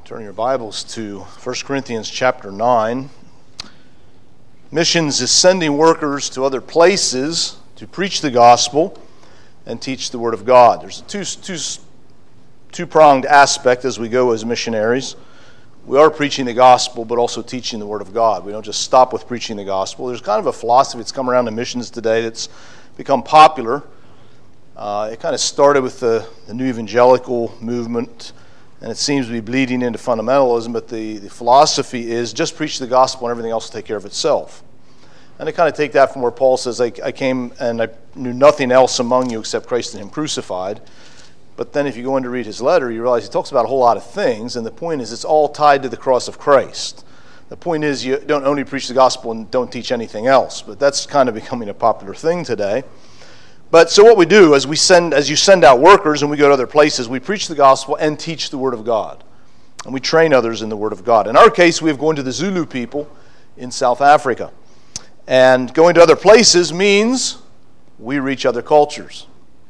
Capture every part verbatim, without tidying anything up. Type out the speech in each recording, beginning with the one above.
Turn your Bibles to First Corinthians chapter nine. Missions is sending workers to other places to preach the gospel and teach the Word of God. There's a two, two, two-pronged aspect as we go as missionaries. We are preaching the gospel, but also teaching the Word of God. We don't just stop with preaching the gospel. There's kind of a philosophy that's come around in missions today that's become popular. Uh, it kind of started with the, the New Evangelical movement, and it seems to be bleeding into fundamentalism, but the, the philosophy is just preach the gospel and everything else will take care of itself. And I kind of take that from where Paul says, I, I came and I knew nothing else among you except Christ and Him crucified. But then if you go in to read his letter, you realize he talks about a whole lot of things, and the point is it's all tied to the cross of Christ. The point is you don't only preach the gospel and don't teach anything else, but that's kind of becoming a popular thing today. But so what we do is we send, as you send out workers and we go to other places, we preach the gospel and teach the Word of God. And we train others in the Word of God. In our case, we have gone to the Zulu people in South Africa. And going to other places means we reach other cultures.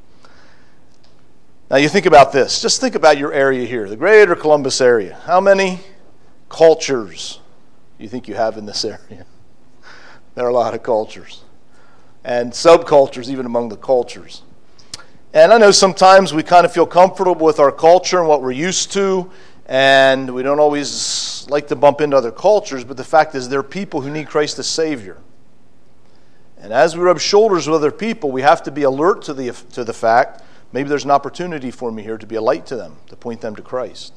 Now you think about this. Just think about your area here, the greater Columbus area. How many cultures do you think you have in this area? There are a lot of cultures. And subcultures even among the cultures. And I know sometimes we kind of feel comfortable with our culture and what we're used to, and we don't always like to bump into other cultures, but the fact is there are people who need Christ as Savior. And as we rub shoulders with other people, we have to be alert to the, to the fact, maybe there's an opportunity for me here to be a light to them, to point them to Christ.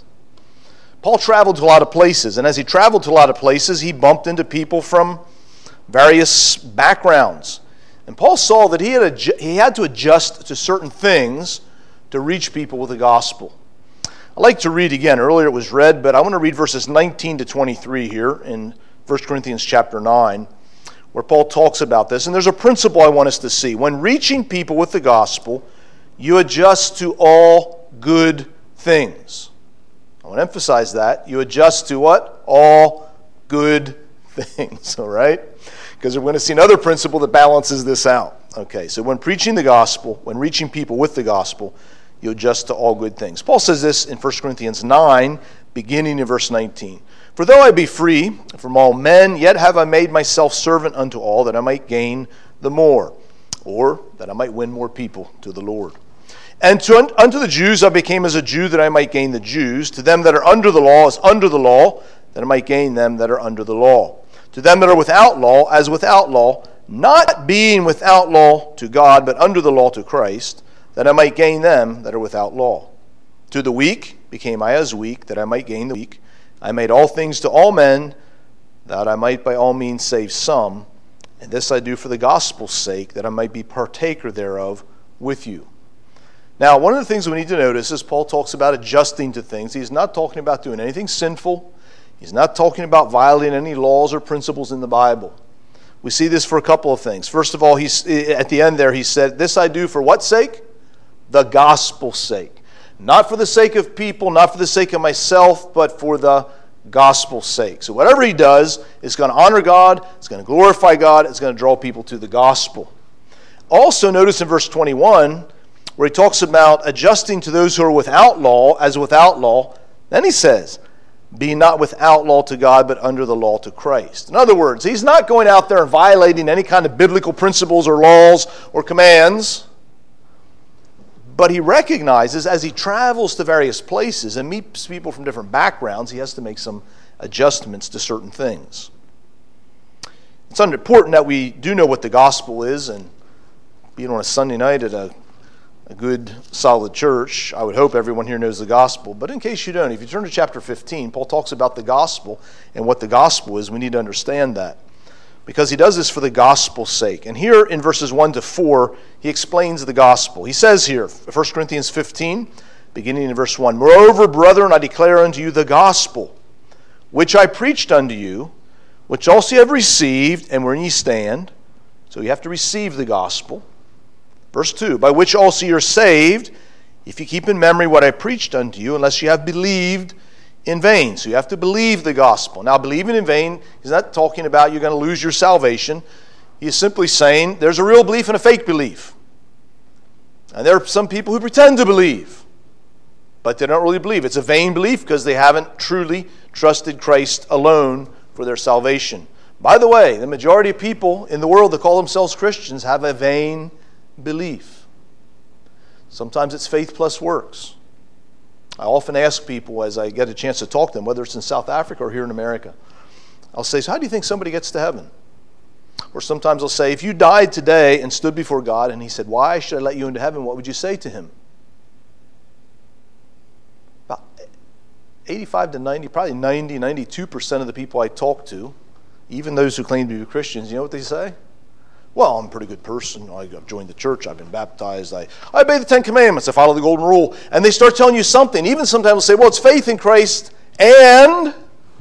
Paul traveled to a lot of places, and as he traveled to a lot of places, he bumped into people from various backgrounds. And Paul saw that he had, adju- he had to adjust to certain things to reach people with the gospel. I'd like to read again. Earlier it was read, but I want to read verses nineteen to twenty-three here in First Corinthians chapter nine, where Paul talks about this. And there's a principle I want us to see. When reaching people with the gospel, you adjust to all good things. I want to emphasize that. You adjust to what? All good things, all right? Because we're going to see another principle that balances this out. Okay, so when preaching the gospel, when reaching people with the gospel, you adjust to all good things. Paul says this in First Corinthians nine, beginning in verse nineteen. For though I be free from all men, yet have I made myself servant unto all, that I might gain the more, or that I might win more people to the Lord. And to, unto the Jews I became as a Jew, that I might gain the Jews. To them that are under the law, as under the law, that I might gain them that are under the law. To them that are without law, as without law, not being without law to God, but under the law to Christ, that I might gain them that are without law. To the weak became I as weak, that I might gain the weak. I made all things to all men, that I might by all means save some. And this I do for the gospel's sake, that I might be partaker thereof with you. Now, one of the things we need to notice is Paul talks about adjusting to things. He's not talking about doing anything sinful. He's not talking about violating any laws or principles in the Bible. We see this for a couple of things. First of all, he's at the end there, he said, this I do for what sake? The gospel's sake. Not for the sake of people, not for the sake of myself, but for the gospel's sake. So whatever he does is going to honor God, it's going to glorify God, it's going to draw people to the gospel. Also notice in verse twenty-one, where he talks about adjusting to those who are without law as without law, then he says, be not without law to God, but under the law to Christ. In other words, he's not going out there and violating any kind of biblical principles or laws or commands, but he recognizes as he travels to various places and meets people from different backgrounds, he has to make some adjustments to certain things. It's important that we do know what the gospel is, and being on a Sunday night at a a good, solid church, I would hope everyone here knows the gospel. But in case you don't, if you turn to chapter fifteen, Paul talks about the gospel and what the gospel is. We need to understand that, because he does this for the gospel's sake. And here in verses one to four, he explains the gospel. He says here, First Corinthians fifteen, beginning in verse one, Moreover, brethren, I declare unto you the gospel, which I preached unto you, which also ye have received, and wherein ye stand. So you have to receive the gospel. Verse two, by which also you're saved, if you keep in memory what I preached unto you, unless you have believed in vain. So you have to believe the gospel. Now, believing in vain, he's not talking about you're going to lose your salvation. He is simply saying there's a real belief and a fake belief. And there are some people who pretend to believe. but they don't really believe. It's a vain belief because they haven't truly trusted Christ alone for their salvation. By the way, the majority of people in the world that call themselves Christians have a vain belief. Sometimes it's faith plus works. I often ask people as I get a chance to talk to them, whether it's in South Africa or here in America, I'll say, so how do you think somebody gets to heaven? Or sometimes I'll say, if you died today and stood before God and he said, why should I let you into heaven? What would you say to him? About eighty-five to ninety, probably ninety, ninety-two percent of the people I talk to, even those who claim to be Christians, you know what they say? Well, I'm a pretty good person. I've joined the church. I've been baptized. I, I obey the Ten Commandments. I follow the Golden Rule. And they start telling you something. Even sometimes they'll say, well, it's faith in Christ and...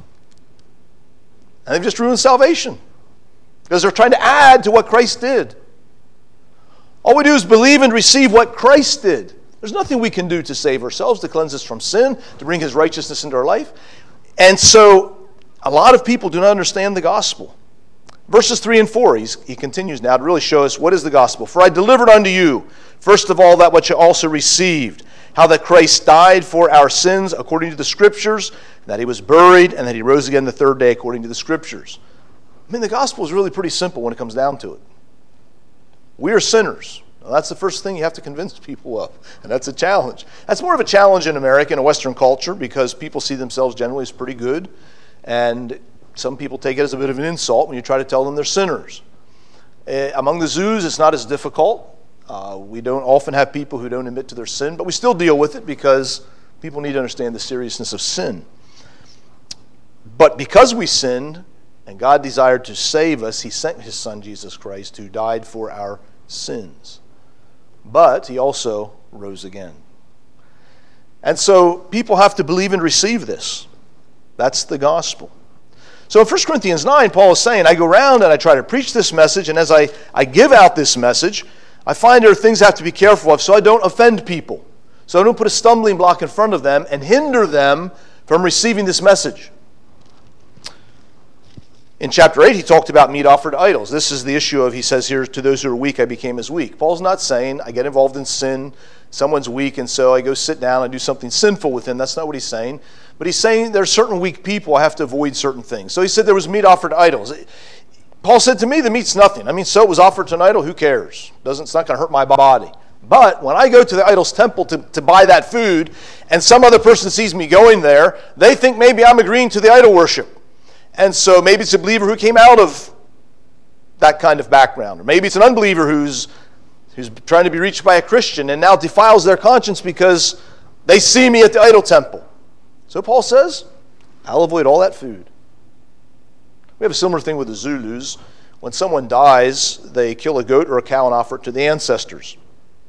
And they've just ruined salvation. Because they're trying to add to what Christ did. All we do is believe and receive what Christ did. There's nothing we can do to save ourselves, to cleanse us from sin, to bring his righteousness into our life. And so, a lot of people do not understand the gospel. Verses three and four, he's, he continues now to really show us what is the gospel. For I delivered unto you, first of all, that which you also received, how that Christ died for our sins according to the Scriptures, that he was buried, and that he rose again the third day according to the Scriptures. I mean, the gospel is really pretty simple when it comes down to it. We are sinners. Well, that's the first thing you have to convince people of, and that's a challenge. That's more of a challenge in America and a Western culture because people see themselves generally as pretty good, and some people take it as a bit of an insult when you try to tell them they're sinners. Uh, among the Zulus, it's not as difficult. Uh, we don't often have people who don't admit to their sin, but we still deal with it because people need to understand the seriousness of sin. But because we sinned, and God desired to save us, he sent his Son, Jesus Christ, who died for our sins. But he also rose again. And so people have to believe and receive this. That's the gospel. So in First Corinthians nine, Paul is saying, I go around and I try to preach this message, and as I, I give out this message, I find there are things I have to be careful of so I don't offend people. So I don't put a stumbling block in front of them and hinder them from receiving this message. In chapter eight, he talked about meat offered to idols. This is the issue of, he says here, to those who are weak, I became as weak. Paul's not saying I get involved in sin, someone's weak, and so I go sit down and do something sinful with him. That's not what he's saying. But he's saying there are certain weak people, I have to avoid certain things. So he said there was meat offered to idols. Paul said to me, the meat's nothing. I mean, so it was offered to an idol, who cares? Doesn't, it's not going to hurt my body. But when I go to the idol's temple to, to buy that food, and some other person sees me going there, they think maybe I'm agreeing to the idol worship. And so maybe it's a believer who came out of that kind of background. Or maybe it's an unbeliever who's, who's trying to be reached by a Christian and now defiles their conscience because they see me at the idol temple. So Paul says, I'll avoid all that food. We have a similar thing with the Zulus. When someone dies, they kill a goat or a cow and offer it to the ancestors.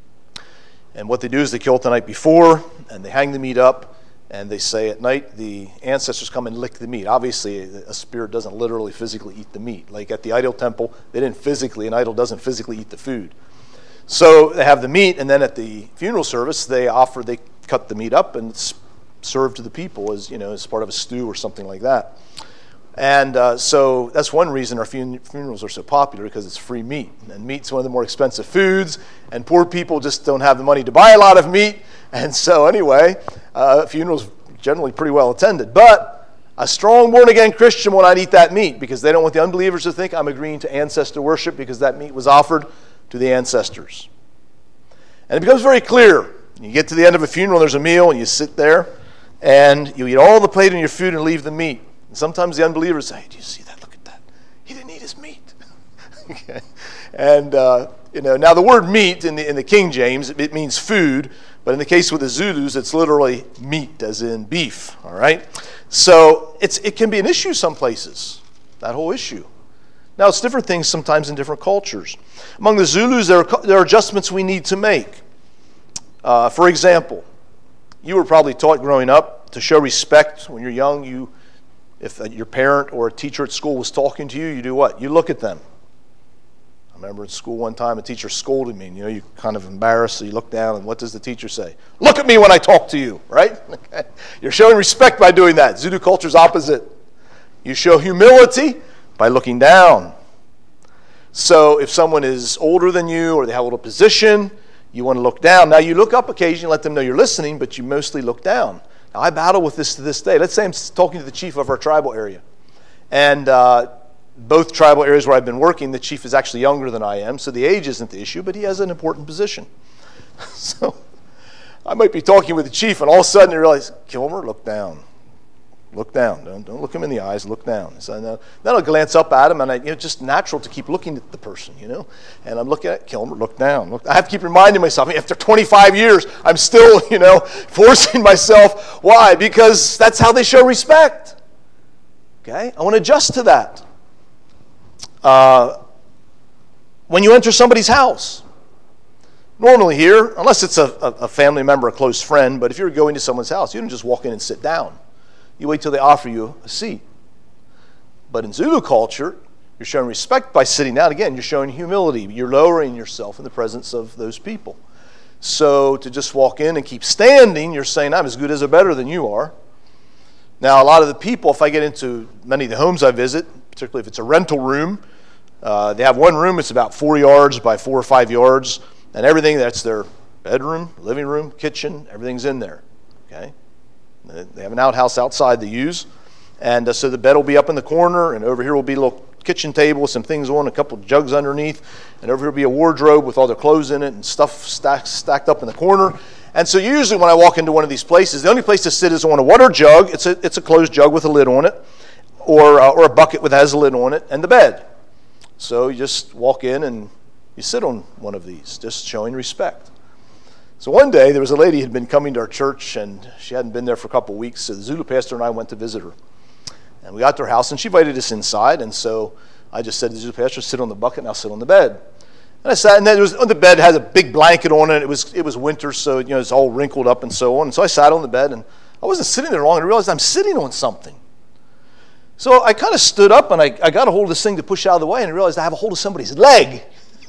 And what they do is they kill it the night before, and they hang the meat up, and they say at night the ancestors come and lick the meat. Obviously, a spirit doesn't literally physically eat the meat. Like at the idol temple, they didn't physically, an idol doesn't physically eat the food. So they have the meat, and then at the funeral service, they offer, they cut the meat up and it's served to the people as, you know, as part of a stew or something like that. And uh, so that's one reason our fun- funerals are so popular, because it's free meat. And meat's one of the more expensive foods, and poor people just don't have the money to buy a lot of meat. And so anyway, uh, funerals generally pretty well attended. But a strong born-again Christian will not eat that meat because they don't want the unbelievers to think I'm agreeing to ancestor worship because that meat was offered to the ancestors. And it becomes very clear. You get to the end of a funeral, there's a meal, and you sit there, and you eat all the plate on your food and leave the meat. And sometimes the unbelievers say, do you see that? Look at that. He didn't eat his meat. Okay. And, uh, you know, now the word meat in the, in the King James, it means food. But in the case with the Zulus, it's literally meat, as in beef. All right? So it's, it can be an issue some places, that whole issue. Now, it's different things sometimes in different cultures. Among the Zulus, there are, there are adjustments we need to make. Uh, for example, you were probably taught growing up to show respect when you're young. You If your parent or a teacher at school was talking to you, you do what? You look at them. I remember in school one time a teacher scolded me. And, you know, you're kind of embarrassed, so you look down, and what does the teacher say? Look at me when I talk to you, right? You're showing respect by doing that. Zulu culture's opposite. You show humility by looking down. So if someone is older than you or they have a little position, You want to look down. Now, you look up occasionally, let them know you're listening, but you mostly look down. Now, I battle with this to this day. Let's say I'm talking to the chief of our tribal area. And uh, both tribal areas where I've been working, the chief is actually younger than I am, so the age isn't the issue, but he has an important position. So I might be talking with the chief, and all of a sudden I realize, Kilmer, look down. Look down. Don't, don't look him in the eyes. Look down. So then I'll glance up at him, and I, you know, it's just natural to keep looking at the person, you know. And I'm looking at Kilmer. Look down. Look. I have to keep reminding myself. After twenty-five years, I'm still, you know, forcing myself. Why? Because that's how they show respect. Okay. I want to adjust to that. Uh, when you enter somebody's house, normally here, unless it's a, a, a family member, a close friend, but if you're going to someone's house, you don't just walk in and sit down. You wait till they offer you a seat. But in Zulu culture, you're showing respect by sitting down. Again, you're showing humility. You're lowering yourself in the presence of those people. So to just walk in and keep standing, you're saying, I'm as good as or better than you are. Now, a lot of the people, if I get into many of the homes I visit, particularly if it's a rental room, uh, they have one room that's about four yards by four or five yards, and everything, that's their bedroom, living room, kitchen, everything's in there. Okay? They have an outhouse outside they use. And uh, so the bed will be up in the corner, and over here will be a little kitchen table with some things on, a couple of jugs underneath, and over here will be a wardrobe with all their clothes in it and stuff stacked, stacked up in the corner. And so usually when I walk into one of these places, the only place to sit is on a water jug. It's a, it's a closed jug with a lid on it, or, uh, or a bucket with has a lid on it, and the bed. So you just walk in and you sit on one of these, just showing respect. So one day, there was a lady who had been coming to our church, and she hadn't been there for a couple of weeks, so the Zulu pastor and I went to visit her. And we got to her house, and she invited us inside, and so I just said to the Zulu pastor, sit on the bucket, and I'll sit on the bed. And I sat, and there was, on the bed had a big blanket on it. It was it was winter, so you know it's all wrinkled up and so on. And so I sat on the bed, and I wasn't sitting there long, and I realized I'm sitting on something. So I kind of stood up, and I, I got a hold of this thing to push out of the way, and I realized I have a hold of somebody's leg.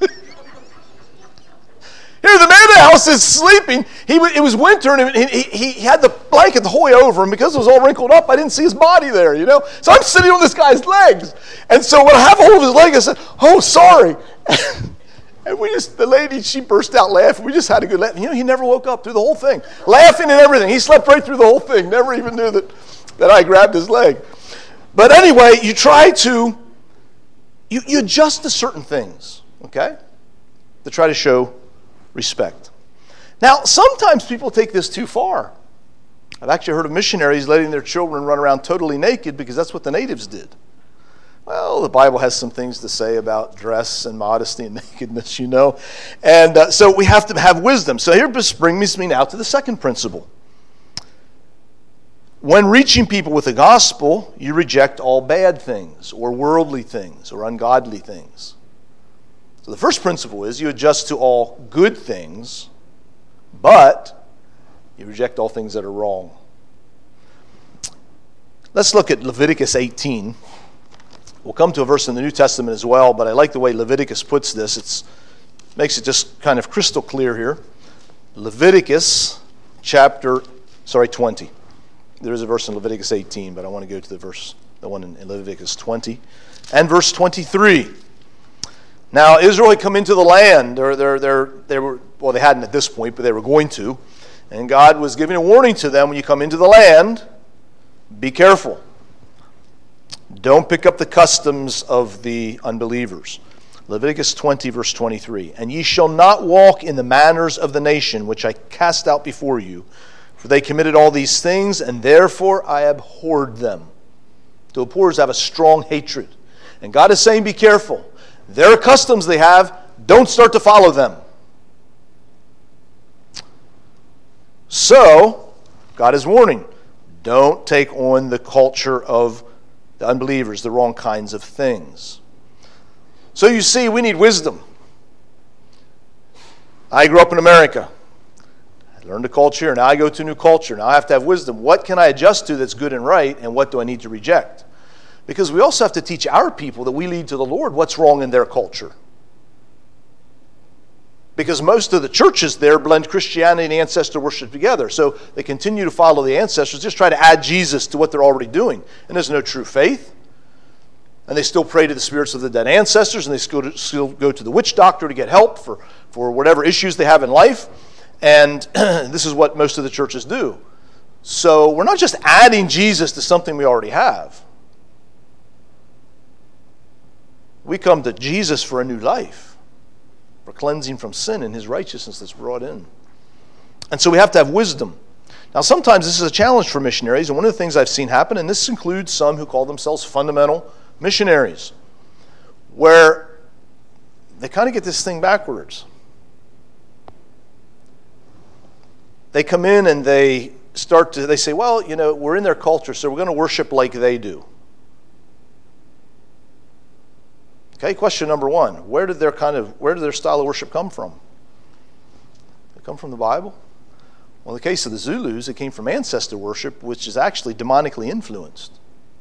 Here, the man in the house is sleeping. He It was winter, and he, he, he had the blanket the whole way over him. Because it was all wrinkled up, I didn't see his body there, you know. So I'm sitting on this guy's legs. And so when I have a hold of his leg, I said, oh, sorry. And we just, the lady, she burst out laughing. We just had a good laugh. You know, he never woke up through the whole thing. Laughing and everything. He slept right through the whole thing. Never even knew that, that I grabbed his leg. But anyway, you try to, you, you adjust to certain things, okay, to try to show respect. Now, sometimes people take this too far. I've actually heard of missionaries letting their children run around totally naked because that's what the natives did. Well, the Bible has some things to say about dress and modesty and nakedness, you know. And uh, so we have to have wisdom. So here this brings me now to the second principle. When reaching people with the gospel, you reject all bad things or worldly things or ungodly things. So the first principle is you adjust to all good things, but you reject all things that are wrong. Let's look at Leviticus eighteen. We'll come to a verse in the New Testament as well, but I like the way Leviticus puts this. It makes it just kind of crystal clear here. Leviticus chapter, sorry, twenty. There is a verse in Leviticus eighteen, but I want to go to the verse, the one in Leviticus twenty, and verse twenty-three. Now, Israel had come into the land. They're, they're, they're, they were, well, they hadn't at this point, but they were going to. And God was giving a warning to them, when you come into the land, be careful. Don't pick up the customs of the unbelievers. Leviticus twenty, verse twenty-three. And ye shall not walk in the manners of the nation which I cast out before you, for they committed all these things, and therefore I abhorred them. To abhor is to have a strong hatred. And God is saying, be careful. Their customs they have, don't start to follow them. So, God is warning, don't take on the culture of the unbelievers, the wrong kinds of things. So you see, we need wisdom. I grew up in America. I learned a culture, now I go to a new culture. Now I have to have wisdom. What can I adjust to that's good and right, and what do I need to reject? Because we also have to teach our people that we lead to the Lord what's wrong in their culture. Because most of the churches there blend Christianity and ancestor worship together. So they continue to follow the ancestors, just try to add Jesus to what they're already doing. And there's no true faith. and they still pray to the spirits of the dead ancestors, and they still, to, still go to the witch doctor to get help for, for whatever issues they have in life. And this is what most of the churches do. So we're not just adding Jesus to something we already have. We come to Jesus for a new life, for cleansing from sin and his righteousness that's brought in. And so we have to have wisdom. Now, sometimes this is a challenge for missionaries, and one of the things I've seen happen, and this includes some who call themselves fundamental missionaries, where they kind of get this thing backwards. They come in and they start to, they say, well, you know, we're in their culture, so we're going to worship like they do. Okay, question number one, where did their kind of, where did their style of worship come from? Did it come from the Bible? Well, in the case of the Zulus, it came from ancestor worship, which is actually demonically influenced.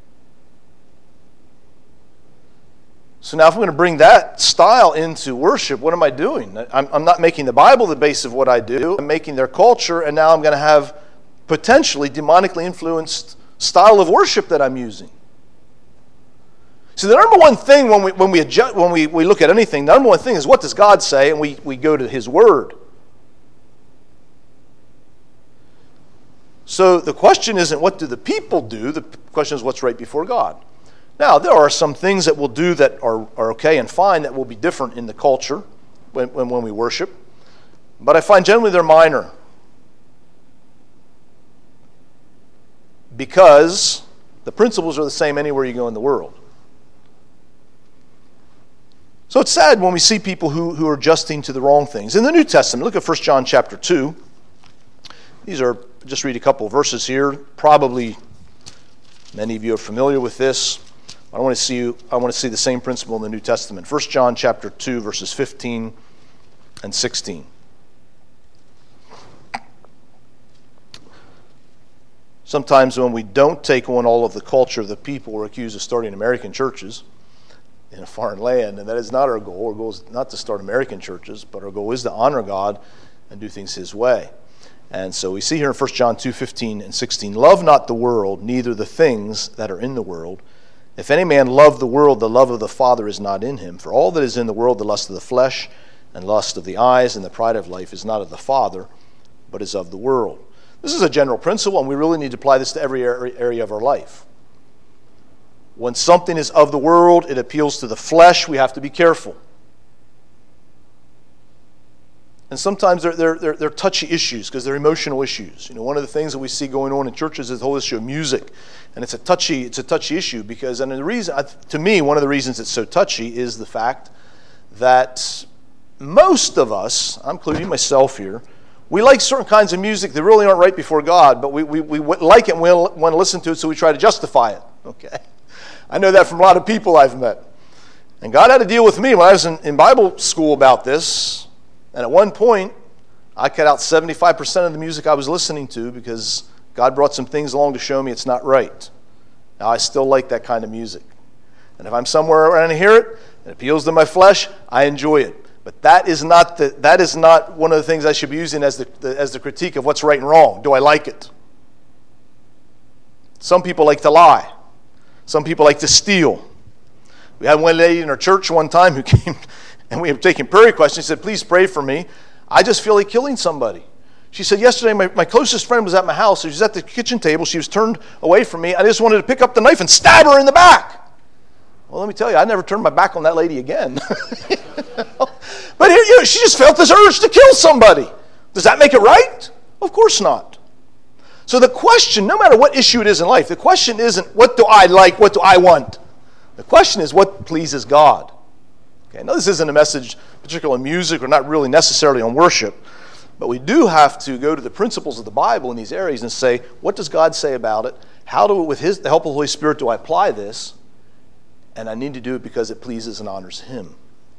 So now if I'm going to bring that style into worship, what am I doing? I'm, I'm not making the Bible the base of what I do. I'm making their culture, and now I'm going to have potentially demonically influenced style of worship that I'm using. So the number one thing when we when we adjust, when we, we look at anything, the number one thing is, what does God say? And we, we go to his word. So the question isn't what do the people do, the question is what's right before God. Now, there are some things that we'll do that are, are okay and fine that will be different in the culture when, when, when we worship. But I find generally they're minor. Because the principles are the same anywhere you go in the world. So it's sad when we see people who, who are adjusting to the wrong things. In the New Testament, look at First John chapter two. These are, just read a couple of verses here. Probably many of you are familiar with this. I want to see you, I want to see the same principle in the New Testament. First John chapter two, verses fifteen and sixteen. Sometimes when we don't take on all of the culture of the people, we're accused of starting American churches in a foreign land, and that is not our goal. Our goal is not to start American churches, but our goal is to honor God and do things his way. And so we see here in First John two, fifteen and sixteen, love not the world, neither the things that are in the world. If any man love the world, the love of the Father is not in him. For all that is in the world, the lust of the flesh, and lust of the eyes, and the pride of life, is not of the Father, but is of the world. This is a general principle, and we really need to apply this to every area of our life. When something is of the world, it appeals to the flesh, we have to be careful. And sometimes they're, they're, they're, they're touchy issues because they're emotional issues. You know, one of the things that we see going on in churches is the whole issue of music. And it's a touchy, it's a touchy issue because, and the reason, to me, one of the reasons it's so touchy is the fact that most of us, I'm including myself here, we like certain kinds of music that really aren't right before God, but we, we, we like it and we want to listen to it, so we try to justify it. Okay, I know that from a lot of people I've met. And God had to deal with me when I was in, in Bible school about this. And at one point, I cut out seventy-five percent of the music I was listening to because God brought some things along to show me it's not right. Now, I still like that kind of music. And if I'm somewhere and I hear it, and it appeals to my flesh, I enjoy it. But that is not the, that is not one of the things I should be using as the, the, as the critique of what's right and wrong. Do I like it? Some people like to lie. Some people like to steal. We had one lady in our church one time who came, and we were taking prayer requests. She said, please pray for me. I just feel like killing somebody. She said, yesterday my, my closest friend was at my house. She was at the kitchen table. She was turned away from me. I just wanted to pick up the knife and stab her in the back. Well, let me tell you, I never turned my back on that lady again. But here, you know, she just felt this urge to kill somebody. Does that make it right? Of course not. So the question, no matter what issue it is in life, the question isn't what do I like, what do I want? The question is what pleases God. Okay, now this isn't a message particularly on music or not really necessarily on worship, but we do have to go to the principles of the Bible in these areas and say, what does God say about it? How do, with his, the help of the Holy Spirit, do I apply this? And I need to do it because it pleases and honors him.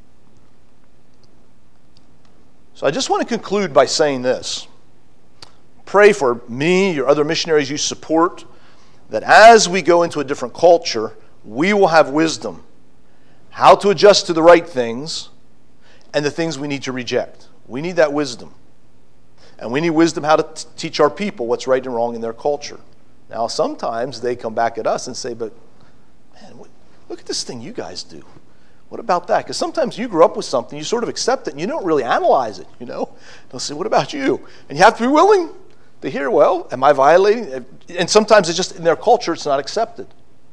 So I just want to conclude by saying this. Pray for me, your other missionaries you support, that as we go into a different culture, we will have wisdom how to adjust to the right things and the things we need to reject. We need that wisdom. And we need wisdom how to t- teach our people what's right and wrong in their culture. Now, sometimes they come back at us and say, but man, what, look at this thing you guys do. What about that? Because sometimes you grew up with something, you sort of accept it, and you don't really analyze it, you know? They'll say, what about you? And you have to be willing to hear, well, am I violating? And sometimes it's just in their culture, it's not accepted.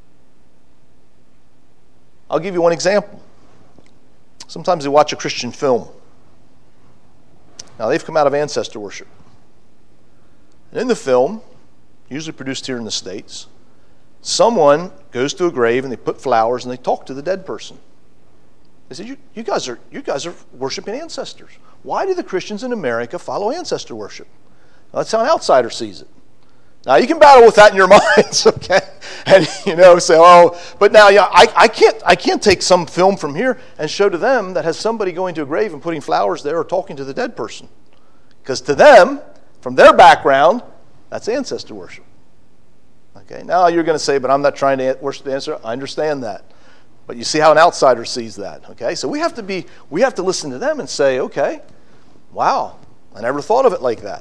I'll give you one example. Sometimes they watch a Christian film. Now, they've come out of ancestor worship. And in the film, usually produced here in the States, someone goes to a grave and they put flowers and they talk to the dead person. They said, you, you guys are you guys are worshiping ancestors. Why do the Christians in America follow ancestor worship? Well, that's how an outsider sees it. Now, you can battle with that in your minds, okay? And, you know, say, oh, but now, yeah, I, I can't I can't take some film from here and show to them that has somebody going to a grave and putting flowers there or talking to the dead person. Because to them, from their background, that's ancestor worship. Okay, now you're going to say, but I'm not trying to worship the ancestor. I understand that. But you see how an outsider sees that, okay? So we have to be, we have to listen to them and say, okay, wow, I never thought of it like that.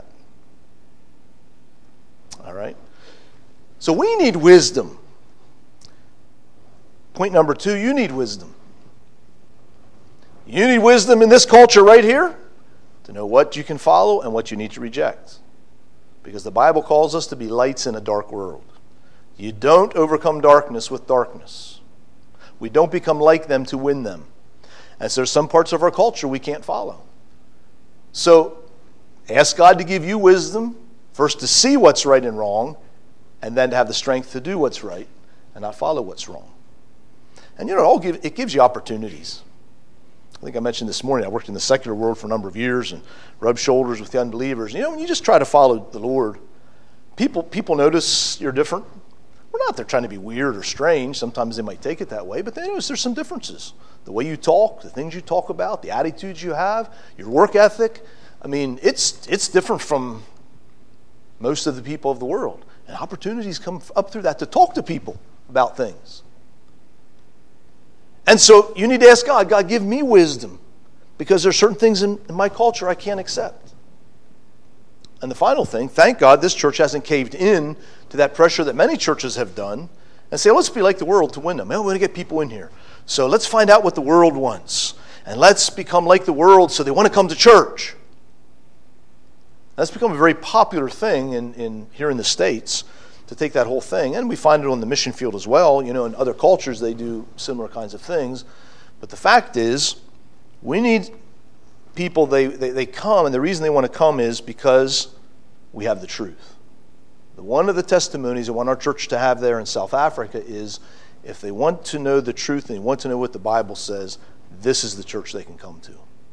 All right? So we need wisdom. Point number two, you need wisdom. You need wisdom in this culture right here to know what you can follow and what you need to reject. Because the Bible calls us to be lights in a dark world. You don't overcome darkness with darkness. We don't become like them to win them. And so there's some parts of our culture we can't follow. So ask God to give you wisdom, first to see what's right and wrong, and then to have the strength to do what's right and not follow what's wrong. And you know, it, all give, it gives you opportunities. I think I mentioned this morning, I worked in the secular world for a number of years and rubbed shoulders with the unbelievers. You know, when you just try to follow the Lord, people, people notice you're different. We're not there trying to be weird or strange. Sometimes they might take it that way, but they notice there's some differences. The way you talk, the things you talk about, the attitudes you have, your work ethic. I mean, it's it's different from most of the people of the world. And opportunities come up through that to talk to people about things. And so you need to ask God, God, give me wisdom, because there's certain things in, in my culture I can't accept. And the final thing, thank God this church hasn't caved in to that pressure that many churches have done and say, let's be like the world to win them. Well, we're going to get people in here. So let's find out what the world wants. And let's become like the world so they want to come to church. That's become a very popular thing in, in here in the States, to take that whole thing. And we find it on the mission field as well. You know, in other cultures they do similar kinds of things. But the fact is, we need people, they, they, they come, and the reason they want to come is because we have the truth. The, one of the testimonies I want our church to have there in South Africa is, if they want to know the truth and they want to know what the Bible says, this is the church they can come to.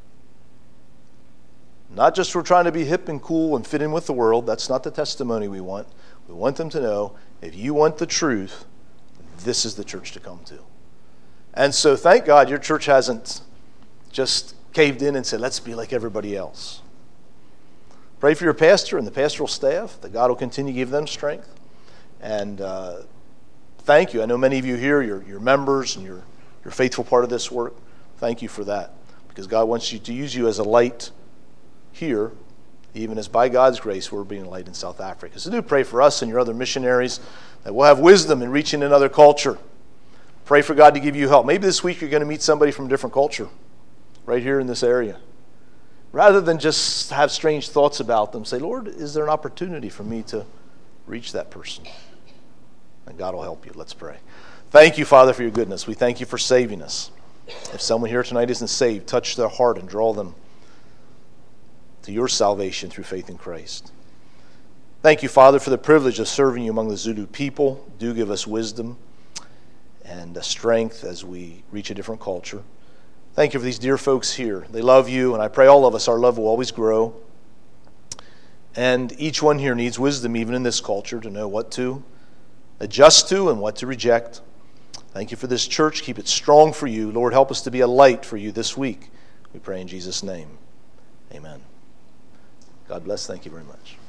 Not just we're trying to be hip and cool and fit in with the world. That's not the testimony we want. We want them to know, if you want the truth, this is the church to come to. And so thank God your church hasn't just caved in and said, let's be like everybody else. Pray for your pastor and the pastoral staff, that God will continue to give them strength. And uh, thank you. I know many of you here, you're, you're members and you're, you're a faithful part of this work. Thank you for that, because God wants you to use you as a light here, even as by God's grace we're being a light in South Africa. So do pray for us and your other missionaries, that we'll have wisdom in reaching another culture. Pray for God to give you help. Maybe this week you're going to meet somebody from a different culture right here in this area. Rather than just have strange thoughts about them, say, Lord, is there an opportunity for me to reach that person? And God will help you. Let's pray. Thank you, Father, for your goodness. We thank you for saving us. If someone here tonight isn't saved, touch their heart and draw them to your salvation through faith in Christ. Thank you, Father, for the privilege of serving you among the Zulu people. Do give us wisdom and strength as we reach a different culture. Thank you for these dear folks here. They love you, and I pray all of us, our love will always grow. And each one here needs wisdom, even in this culture, to know what to adjust to and what to reject. Thank you for this church. Keep it strong for you. Lord, help us to be a light for you this week. We pray in Jesus' name. Amen. God bless. Thank you very much.